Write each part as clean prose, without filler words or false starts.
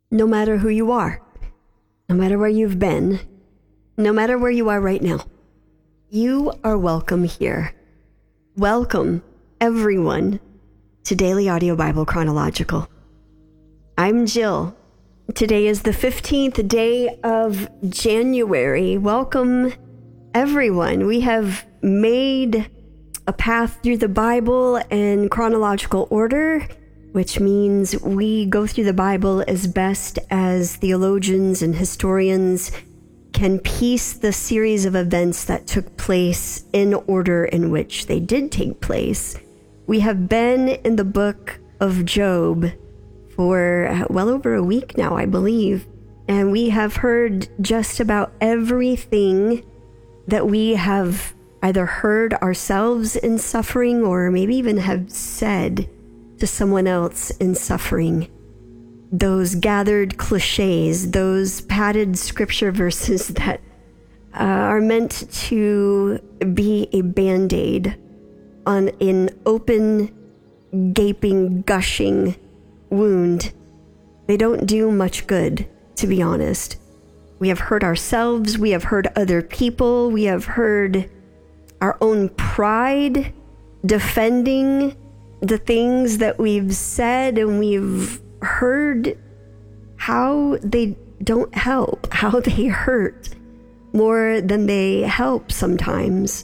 no matter who you are, no matter where you've been, no matter where you are right now. You are welcome here. Welcome, everyone, to Daily Audio Bible Chronological. I'm Jill. Today is the 15th day of January. Welcome, everyone. We have made a path through the Bible in chronological order, which means we go through the Bible as best as theologians and historians can piece the series of events that took place in order in which they did take place. We have been in the book of Job for well over a week now, I believe, and we have heard just about everything that we have either heard ourselves in suffering or maybe even have said to someone else in suffering. Those gathered cliches, those padded scripture verses that are meant to be a band-aid on an open, gaping, gushing wound. They don't do much good, to be honest. We have hurt ourselves, we have hurt other people, we have heard our own pride defending the things that we've said, and we've heard how they don't help, how they hurt more than they help sometimes.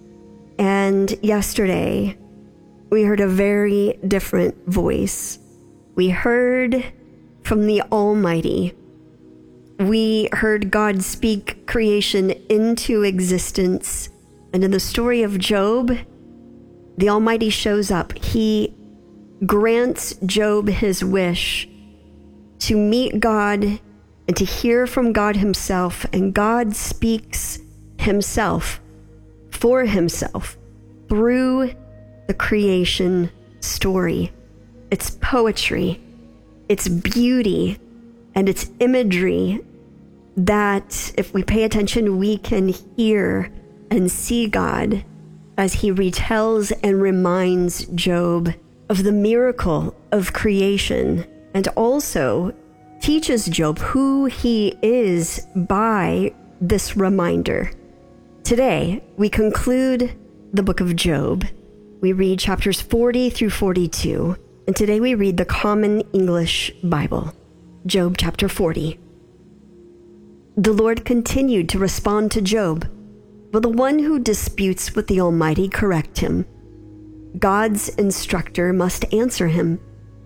And yesterday, we heard a very different voice. We heard from the Almighty. We heard God speak creation into existence. And in the story of Job, the Almighty shows up. He grants Job his wish to meet God and to hear from God himself. And God speaks himself for himself through the creation story. It's poetry, it's beauty, and it's imagery that, if we pay attention, we can hear and see God as he retells and reminds Job of the miracle of creation, and also teaches Job who he is by this reminder. Today, we conclude the book of Job. We read chapters 40 through 42. And today we read the Common English Bible, Job chapter 40. The Lord continued to respond to Job. Will the one who disputes with the Almighty correct him? God's instructor must answer him.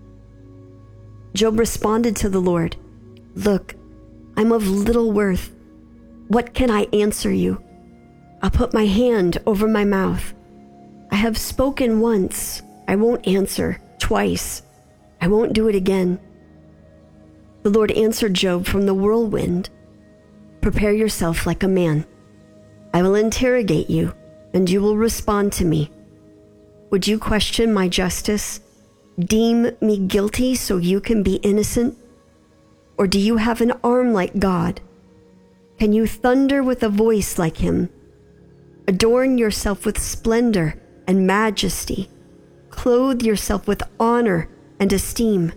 Job responded to the Lord, "Look, I'm of little worth. What can I answer you? I'll put my hand over my mouth. I have spoken once. I won't answer. Twice. I won't do it again." The Lord answered Job from the whirlwind, "Prepare yourself like a man. I will interrogate you, and you will respond to me. Would you question my justice? Deem me guilty so you can be innocent? Or do you have an arm like God? Can you thunder with a voice like him? Adorn yourself with splendor and majesty. Clothe yourself with honor and esteem.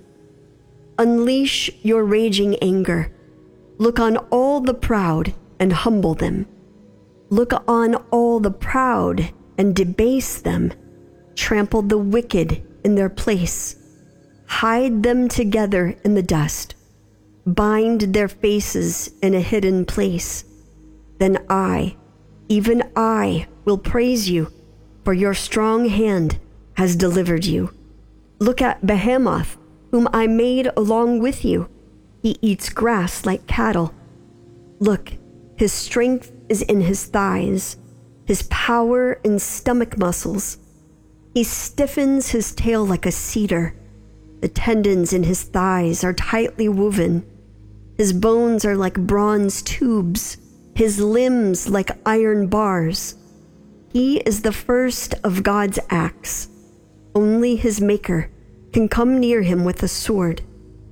Unleash your raging anger. Look on all the proud and humble them. Look on all the proud and debase them. Trample the wicked in their place. Hide them together in the dust. Bind their faces in a hidden place. Then I, even I, will praise you, for your strong hand has delivered you. Look at Behemoth, whom I made along with you. He eats grass like cattle. Look, his strength is in his thighs, his power in stomach muscles. He stiffens his tail like a cedar. The tendons in his thighs are tightly woven. His bones are like bronze tubes, his limbs like iron bars. He is the first of God's acts. Only his maker can come near him with a sword.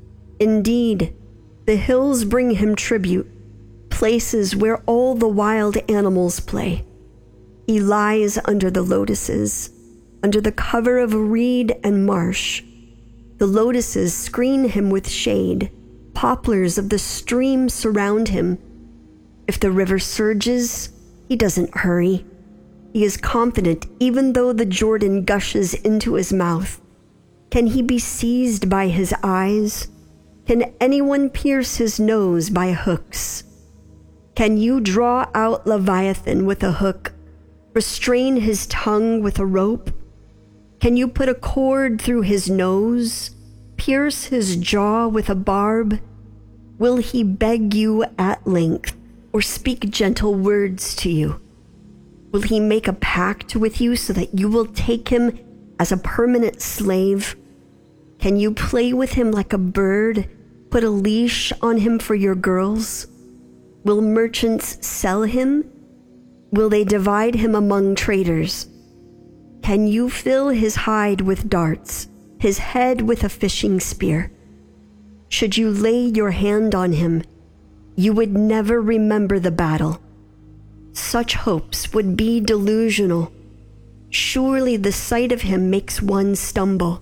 Indeed, the hills bring him tribute, places where all the wild animals play. He lies under the lotuses, under the cover of reed and marsh. The lotuses screen him with shade. poplars of the stream surround him. If the river surges, he doesn't hurry. He is confident even though the Jordan gushes into his mouth. Can he be seized by his eyes? Can anyone pierce his nose by hooks? Can you draw out Leviathan with a hook, restrain his tongue with a rope? Can you put a cord through his nose, pierce his jaw with a barb? Will he beg you at length, or speak gentle words to you? Will he make a pact with you so that you will take him as a permanent slave? Can you play with him like a bird, put a leash on him for your girls? Will merchants sell him? Will they divide him among traders? Can you fill his hide with darts, his head with a fishing spear? Should you lay your hand on him, you would never remember the battle. Such hopes would be delusional. Surely the sight of him makes one stumble.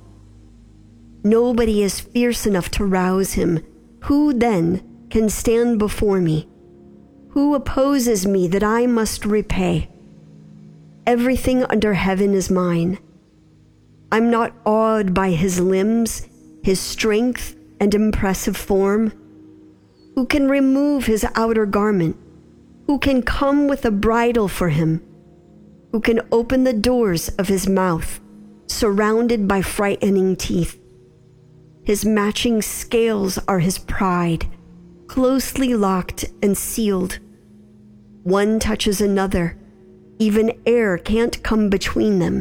Nobody is fierce enough to rouse him. Who then can stand before me? Who opposes me that I must repay? Everything under heaven is mine. I'm not awed by his limbs, his strength and impressive form. Who can remove his outer garment? Who can come with a bridle for him? Who can open the doors of his mouth, surrounded by frightening teeth? His matching scales are his pride, closely locked and sealed. One touches another. Even air can't come between them.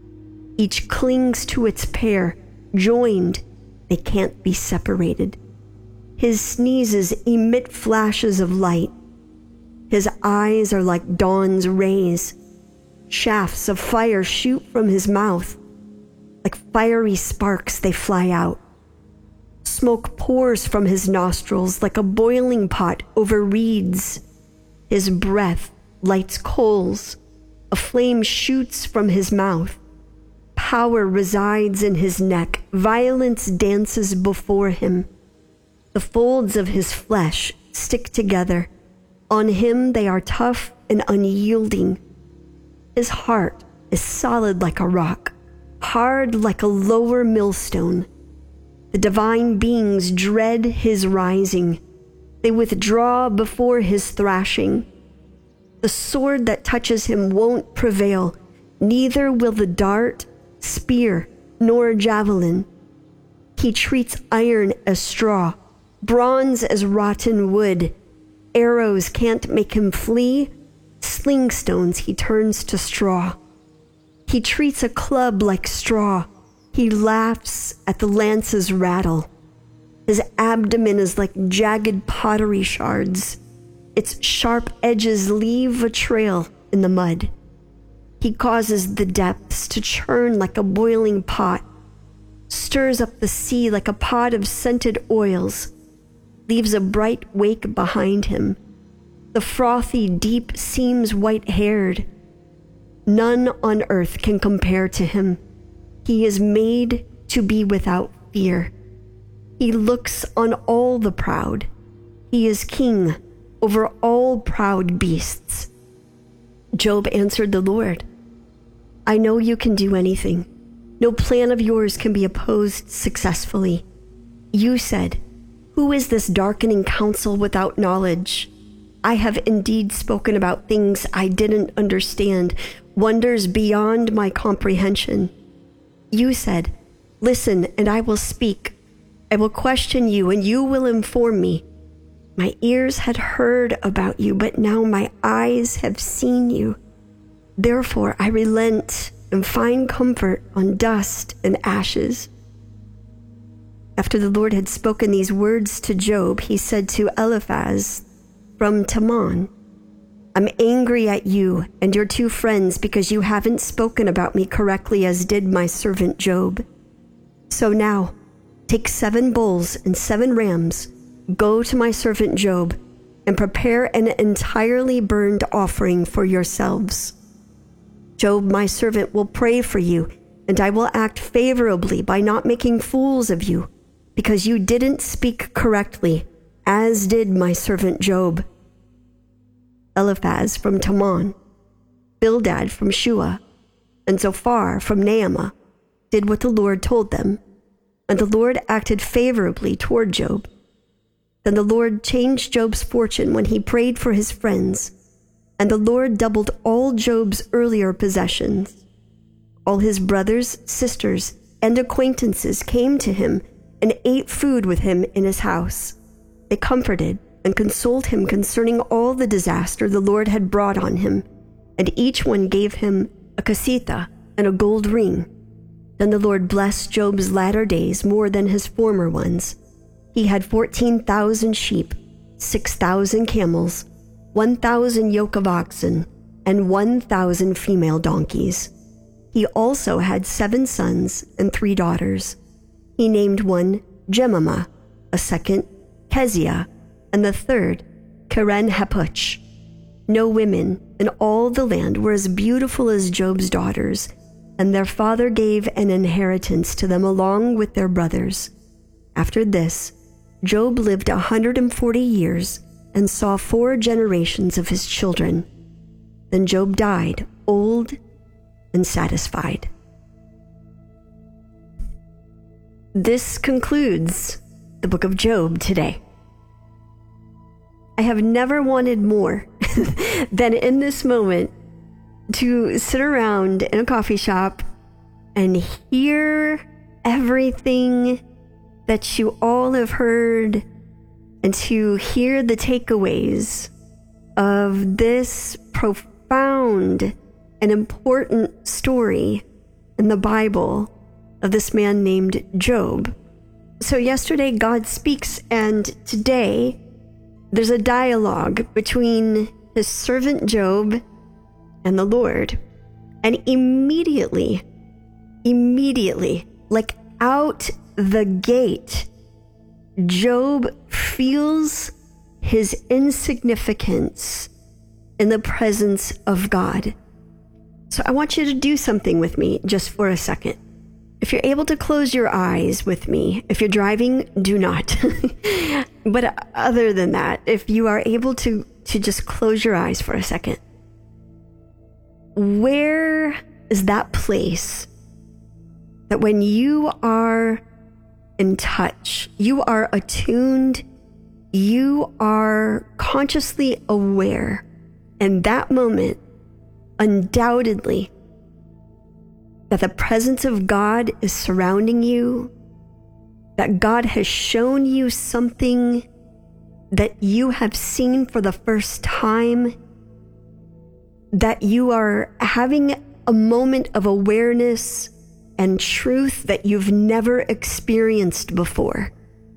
Each clings to its pair, joined, they can't be separated. His sneezes emit flashes of light. His eyes are like dawn's rays. Shafts of fire shoot from his mouth. Like fiery sparks they fly out. Smoke pours from his nostrils like a boiling pot over reeds. His breath lights coals. A flame shoots from his mouth. Power resides in his neck. Violence dances before him. The folds of his flesh stick together. On him they are tough and unyielding. His heart is solid like a rock, hard like a lower millstone. The divine beings dread his rising. They withdraw before his thrashing. The sword that touches him won't prevail, neither will the dart, spear, nor javelin. He treats iron as straw, bronze as rotten wood. Arrows can't make him flee. Sling stones he turns to straw. He treats a club like straw. He laughs at the lance's rattle. His abdomen is like jagged pottery shards. Its sharp edges leave a trail in the mud. He causes the depths to churn like a boiling pot, stirs up the sea like a pot of scented oils, leaves a bright wake behind him. The frothy deep seems white-haired. None on earth can compare to him. He is made to be without fear. He looks on all the proud. He is king over all proud beasts. Job answered the Lord, I know you can do anything. No plan of yours can be opposed successfully. You said, who is this darkening counsel without knowledge? I have indeed spoken about things I didn't understand, wonders beyond my comprehension. You said, listen, and I will speak. I will question you, and you will inform me. My ears had heard about you, but now my eyes have seen you. Therefore I relent and find comfort on dust and ashes. After the Lord had spoken these words to Job, he said to Eliphaz from Teman, I'm angry at you and your two friends because you haven't spoken about me correctly as did my servant Job. So now, take 7 bulls and 7 rams, go to my servant Job, and prepare an entirely burned offering for yourselves. Job, my servant, will pray for you, and I will act favorably by not making fools of you. because you didn't speak correctly, as did my servant Job. Eliphaz from Teman, Bildad from Shua, and Zophar from Naamah did what the Lord told them, and the Lord acted favorably toward Job. Then the Lord changed Job's fortune when he prayed for his friends, and the Lord doubled all Job's earlier possessions. All his brothers, sisters, and acquaintances came to him and ate food with him in his house. They comforted and consoled him concerning all the disaster the Lord had brought on him, and each one gave him a casita and a gold ring. Then the Lord blessed Job's latter days more than his former ones. He had 14,000 sheep, 6,000 camels, 1,000 yoke of oxen, and 1,000 female donkeys. He also had 7 sons and 3 daughters. He named one Jemimah, a second Keziah, and the third Keren-Happuch. No women in all the land were as beautiful as Job's daughters, and their father gave an inheritance to them along with their brothers. After this, Job lived 140 years and saw 4 generations of his children. Then Job died, old and satisfied. This concludes the book of Job today. I have never wanted more than in this moment to sit around in a coffee shop and hear everything that you all have heard, and to hear the takeaways of this profound and important story in the Bible of this man named Job. So yesterday God speaks, and today there's a dialogue between his servant Job and the Lord. And immediately, like out the gate, Job feels his insignificance in the presence of God. So I want you to do something with me just for a second. If you're able to close your eyes with me, if you're driving, do not. But other than that, if you are able to just close your eyes for a second, where is that place that when you are in touch, you are attuned, you are consciously aware, and that moment, undoubtedly, that the presence of God is surrounding you, that God has shown you something that you have seen for the first time, that you are having a moment of awareness and truth that you've never experienced before.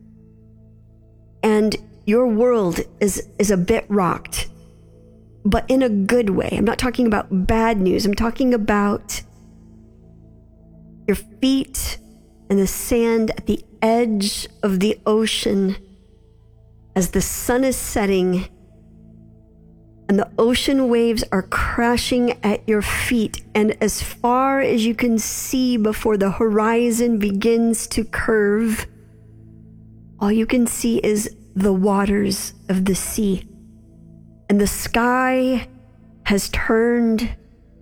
And your world is a bit rocked, but in a good way. I'm not talking about bad news. I'm talking about your feet in the sand at the edge of the ocean as the sun is setting and the ocean waves are crashing at your feet. And as far as you can see before the horizon begins to curve, all you can see is the waters of the sea. And the sky has turned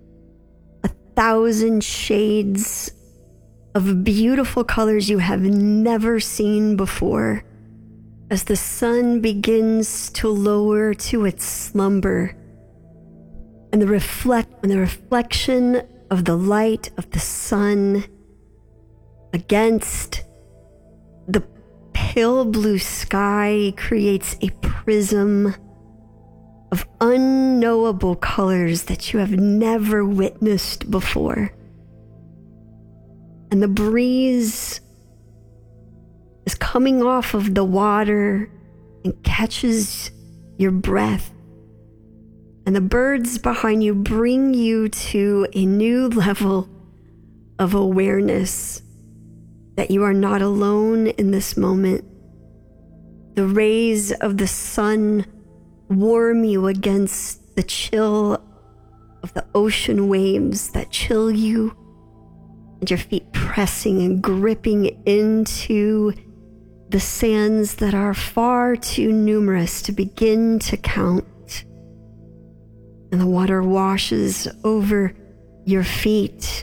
1,000 shades of beautiful colors you have never seen before, as the sun begins to lower to its slumber, and the reflection of the light of the sun against the pale blue sky creates a prism of unknowable colors that you have never witnessed before. And the breeze is coming off of the water and catches your breath. And the birds behind you bring you to a new level of awareness that you are not alone in this moment. The rays of the sun warm you against the chill of the ocean waves that chill you, and your feet pressing and gripping into the sands that are far too numerous to begin to count. And the water washes over your feet.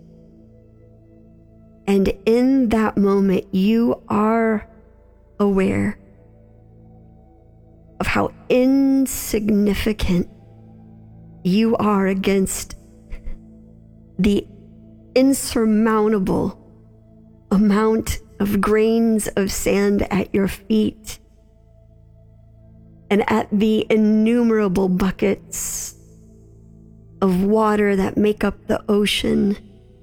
And in that moment, you are aware of how insignificant you are against the insurmountable amount of grains of sand at your feet and at the innumerable buckets of water that make up the ocean.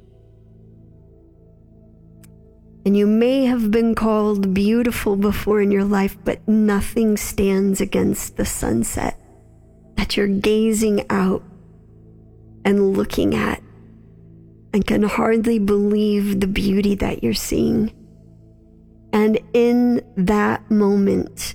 And you may have been called beautiful before in your life, but nothing stands against the sunset that you're gazing out and looking at and can hardly believe the beauty that you're seeing. And in that moment,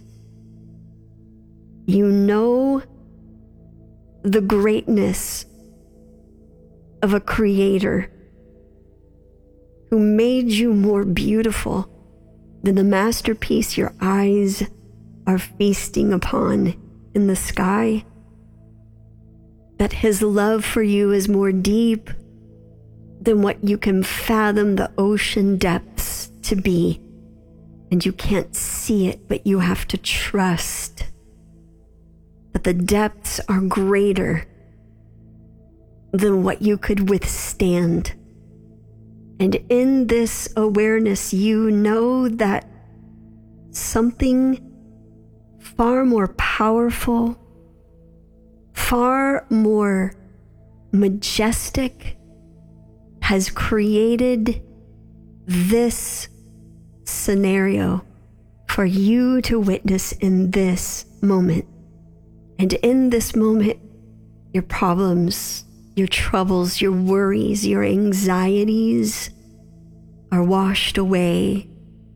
you know the greatness of a creator who made you more beautiful than the masterpiece your eyes are feasting upon in the sky. That his love for you is more deep than what you can fathom the ocean depths to be. And you can't see it, but you have to trust that the depths are greater than what you could withstand. And in this awareness, you know that something far more powerful, far more majestic has created this scenario for you to witness in this moment. And in this moment, your problems, your troubles, your worries, your anxieties are washed away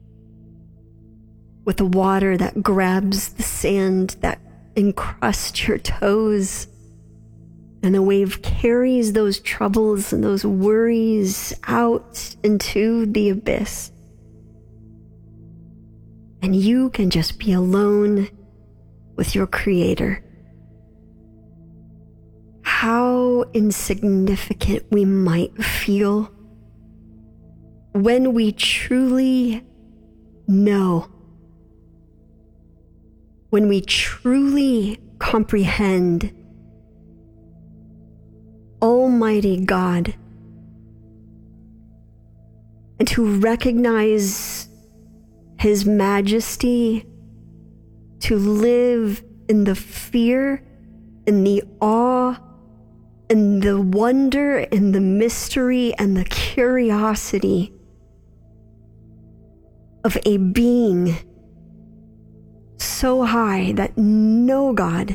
with the water that grabs the sand that encrusts your toes. And the wave carries those troubles and those worries out into the abyss. And you can just be alone with your Creator. How insignificant we might feel when we truly know, when we truly comprehend Almighty God, and to recognize His majesty, to live in the fear, in the awe, in the wonder, in the mystery, and the curiosity of a being so high that no God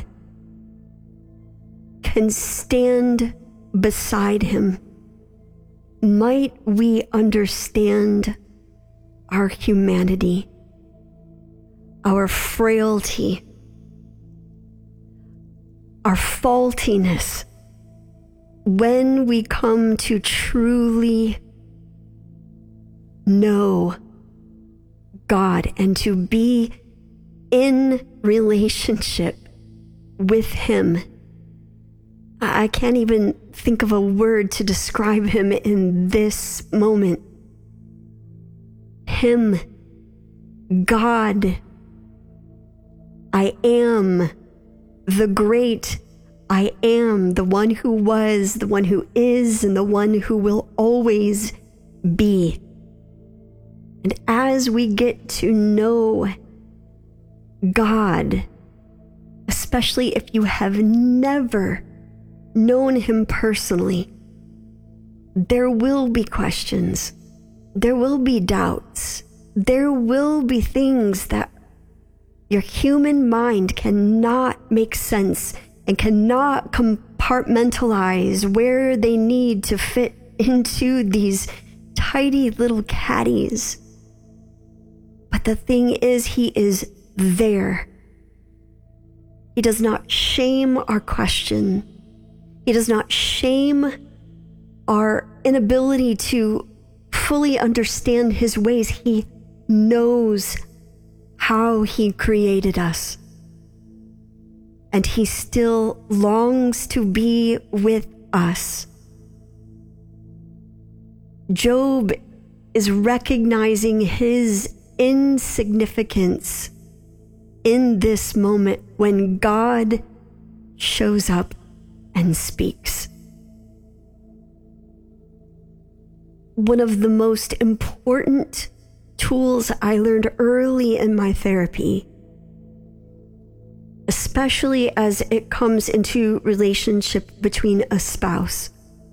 can stand beside Him. Might we understand our humanity, our frailty, our faultiness, when we come to truly know God and to be in relationship with Him. I can't even think of a word to describe Him in this moment. Him, God, I am, the great I am, the one who was, the one who is, and the one who will always be. And as we get to know God, especially if you have never known Him personally, there will be questions, there will be doubts, there will be things that your human mind cannot make sense and cannot compartmentalize where they need to fit into these tidy little caddies. But the thing is, He is there. He does not shame our question. He does not shame our inability to fully understand His ways. He knows how he created us. And he still longs to be with us. Job is recognizing his insignificance in this moment when God shows up and speaks. One of the most important tools I learned early in my therapy, especially as it comes into relationship between a spouse,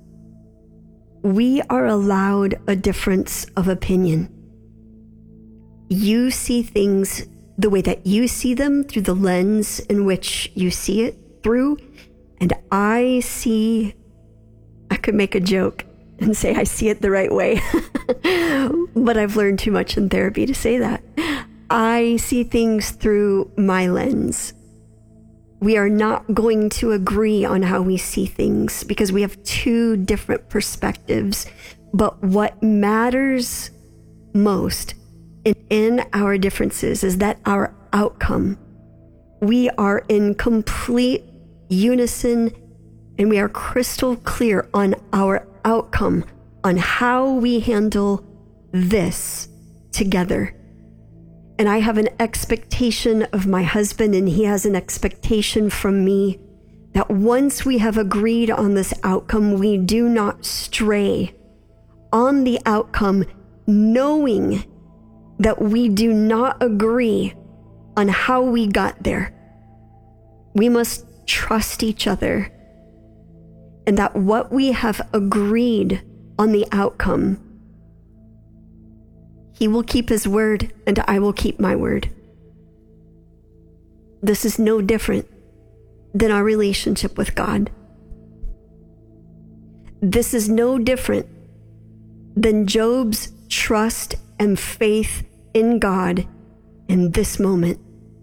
we are allowed a difference of opinion. You see things the way that you see them through the lens in which you see it through, and I could make a joke and say I see it the right way, but I've learned too much in therapy to say that. I see things through my lens. We are not going to agree on how we see things because we have two different perspectives. But what matters most in our differences is that our outcome, we are in complete unison and we are crystal clear on our outcome, on how we handle this together. And I have an expectation of my husband, and he has an expectation from me that once we have agreed on this outcome, we do not stray on the outcome, knowing that we do not agree on how we got there. We must trust each other, and that what we have agreed on the outcome, he will keep his word and I will keep my word. This is no different than our relationship with God. This is no different than Job's trust and faith in God in this moment.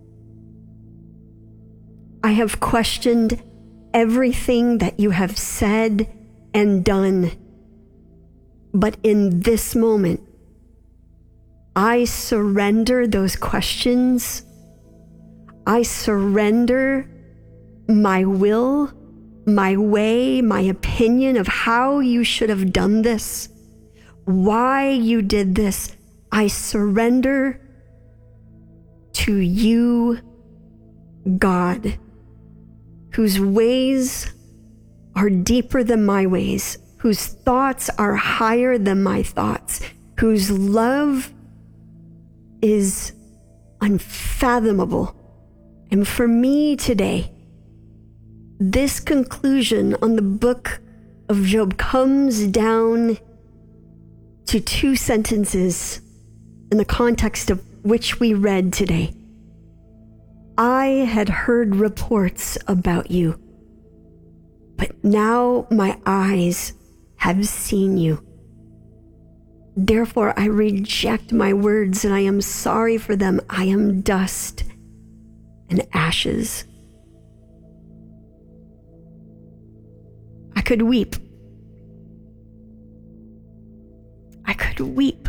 I have questioned everything that you have said and done, but in this moment, I surrender those questions. I surrender my will, my way, my opinion of how you should have done this, why you did this. I surrender to you, God, whose ways are deeper than my ways, whose thoughts are higher than my thoughts, whose love is unfathomable. And for me today, this conclusion on the book of Job comes down to two sentences in the context of which we read today. I had heard reports about you, but now my eyes have seen you. Therefore, I reject my words and I am sorry for them. I am dust and ashes. I could weep. I could weep.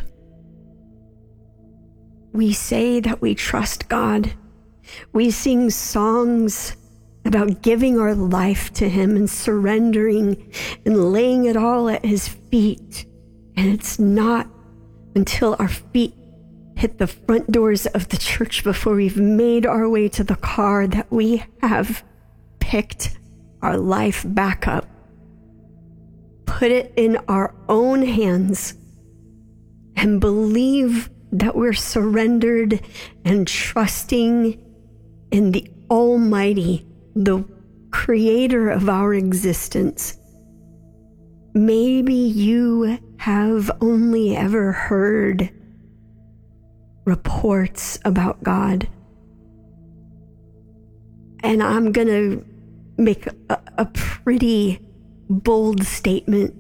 We say that we trust God. We sing songs about giving our life to Him and surrendering and laying it all at His feet. And it's not until our feet hit the front doors of the church before we've made our way to the car that we have picked our life back up, put it in our own hands, and believe that we're surrendered and trusting in the Almighty, the Creator of our existence. Maybe you have only ever heard reports about God. And I'm going to make a pretty bold statement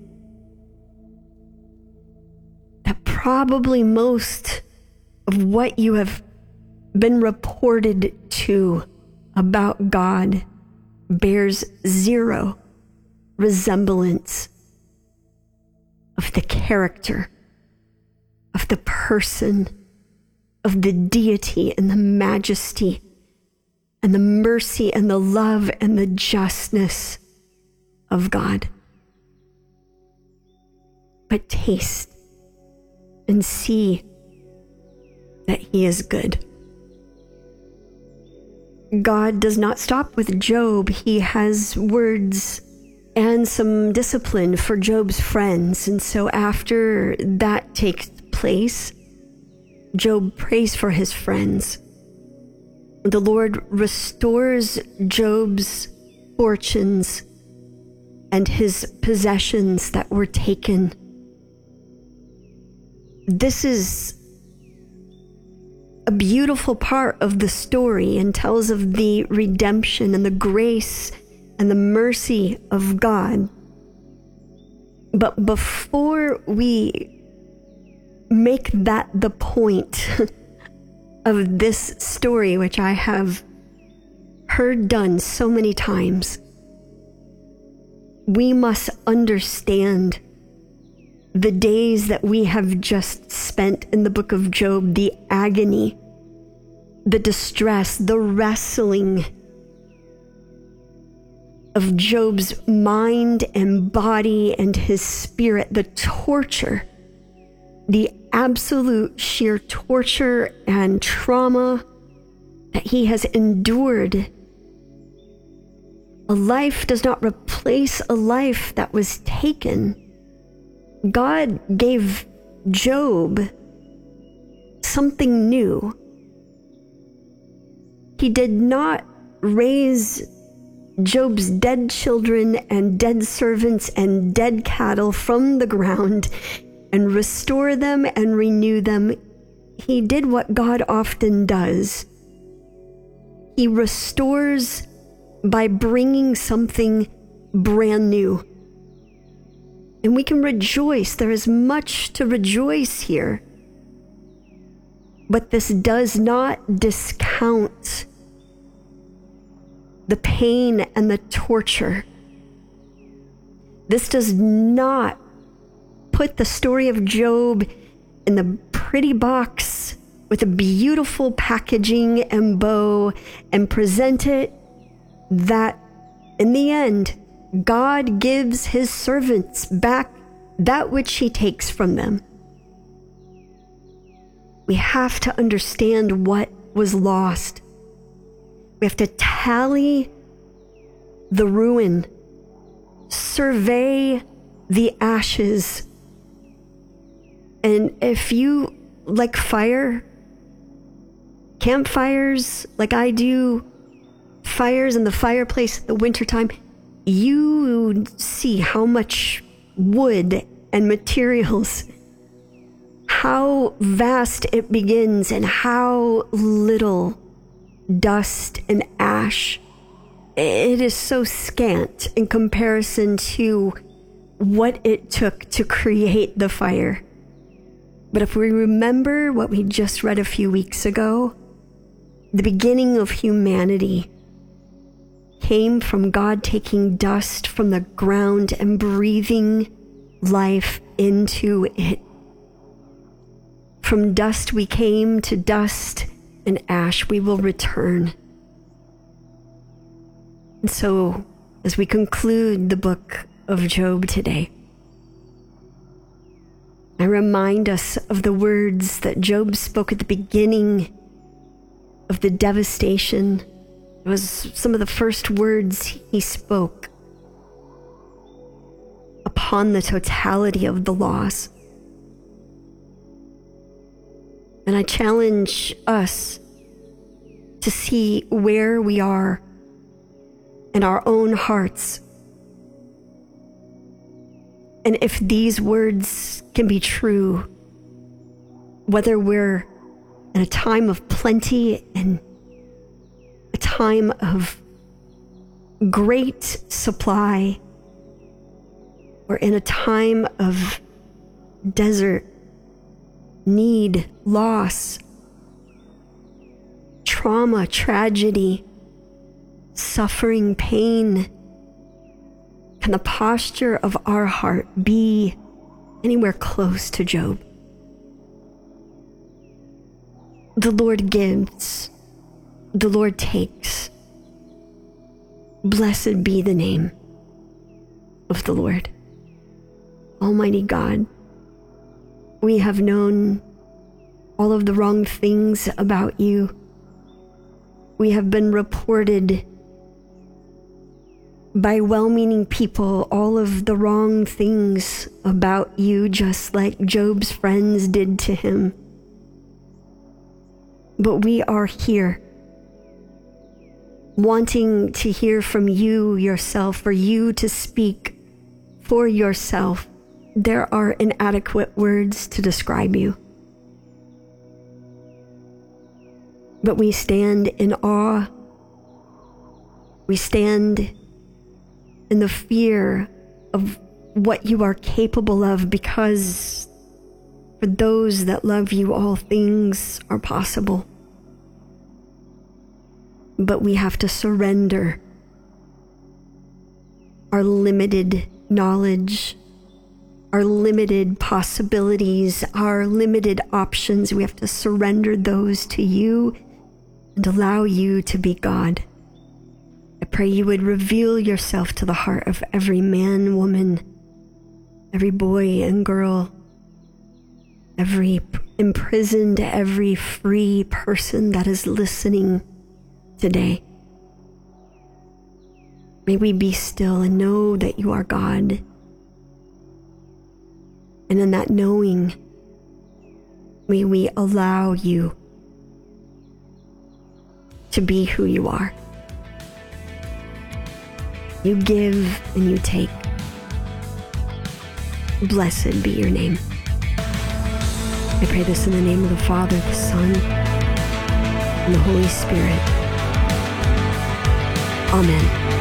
that probably most of what you have been reported to about God bears zero resemblance of the character, of the person, of the deity and the majesty and the mercy and the love and the justness of God. But taste and see that He is good. God does not stop with Job. He has words and some discipline for Job's friends. And so after that takes place, Job prays for his friends. The Lord restores Job's fortunes and his possessions that were taken. This is a beautiful part of the story and tells of the redemption and the grace and the mercy of God. But before we make that the point of this story, which I have heard done so many times, we must understand the days that we have just spent in the book of Job, the agony, the distress, the wrestling of Job's mind and body and his spirit, the torture, the absolute sheer torture and trauma that he has endured. A life does not replace a life that was taken. God gave Job something new. He did not raise Job's dead children and dead servants and dead cattle from the ground and restore them and renew them. He did what God often does. He restores by bringing something brand new. And we can rejoice. There is much to rejoice here. But this does not discount the pain and the torture. This does not put the story of Job in the pretty box with a beautiful packaging and bow and present it that in the end, God gives His servants back that which He takes from them. We have to understand what was lost. We have to tally the ruin, survey the ashes. And if you like fire, campfires like I do, fires in the fireplace in the wintertime, you see how much wood and materials, how vast it begins and how little dust and ash. It is so scant in comparison to what it took to create the fire. But if we remember what we just read a few weeks ago, the beginning of humanity came from God taking dust from the ground and breathing life into it. From dust we came, to dust and ash we will return. And so, as we conclude the book of Job today, I remind us of the words that Job spoke at the beginning of the devastation. It was some of the first words he spoke upon the totality of the loss. And I challenge us to see where we are in our own hearts. And if these words can be true, whether we're in a time of plenty and a time of great supply, or in a time of desert, need, loss, trauma, tragedy, suffering, pain, can the posture of our heart be anywhere close to Job? The Lord gives, the Lord takes. Blessed be the name of the Lord. Almighty God, we have known all of the wrong things about you. We have been reported by well-meaning people all of the wrong things about you, just like Job's friends did to him. But we are here, wanting to hear from you yourself, for you to speak for yourself. There are inadequate words to describe you. But we stand in awe. We stand in the fear of what you are capable of, because for those that love you, all things are possible. But we have to surrender our limited knowledge, our limited possibilities, our limited options. We have to surrender those to you and allow you to be God. I pray you would reveal yourself to the heart of every man, woman, every boy and girl, every imprisoned, every free person that is listening today. May we be still and know that you are God. And in that knowing, may we allow you to be who you are. You give and you take. Blessed be your name. I pray this in the name of the Father, the Son, and the Holy Spirit. Amen.